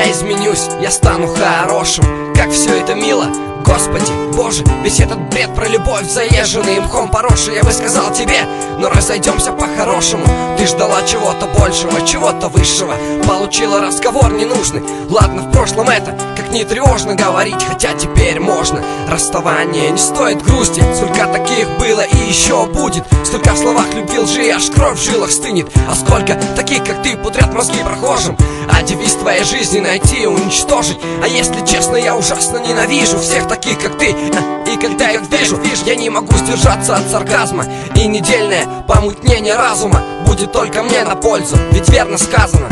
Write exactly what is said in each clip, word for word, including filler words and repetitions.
я изменюсь, я стану хорошим. Как все это мило, Господи, Боже, весь этот бред про любовь, заезженный мхом поросший, я бы сказал тебе, но разойдемся по-хорошему. Ты ждала чего-то большего, чего-то высшего, получила разговор ненужный. Ладно, в прошлом это, как не тревожно говорить, хотя теперь можно. Расставание не стоит грусти, сколько таких было и еще будет. Столько в словах любви лжи, аж кровь в жилах стынет. А сколько таких, как ты, пудрят мозги прохожим. А девиз твоей жизни найти и уничтожить. А если честно, я ужасно ненавижу всех таких, как ты. И когда их вижу, я не могу сдержаться от сарказма. И недельное помутнение разума будет только мне на пользу, ведь верно сказано.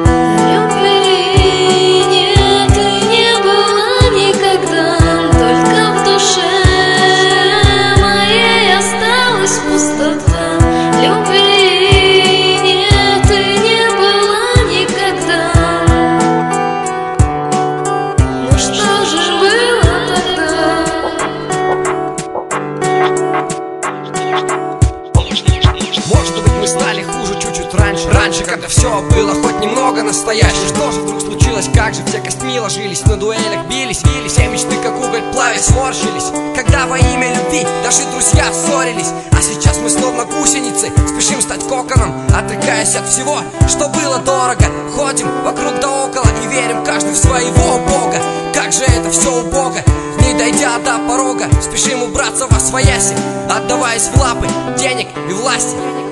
Стали хуже чуть-чуть раньше, раньше, когда все было хоть немного настоящее. Что же вдруг случилось, как же все костьми ложились, на дуэлях бились, бились, все мечты как уголь плавя сморщились. Когда во имя любви даже друзья ссорились. А сейчас мы словно гусеницы, спешим стать коконом, отрекаясь от всего, что было дорого. Ходим вокруг да около и верим каждый в своего бога. Как же это все убого, не дойдя до порога, спешим убраться во свояси, отдаваясь в лапы денег и власти.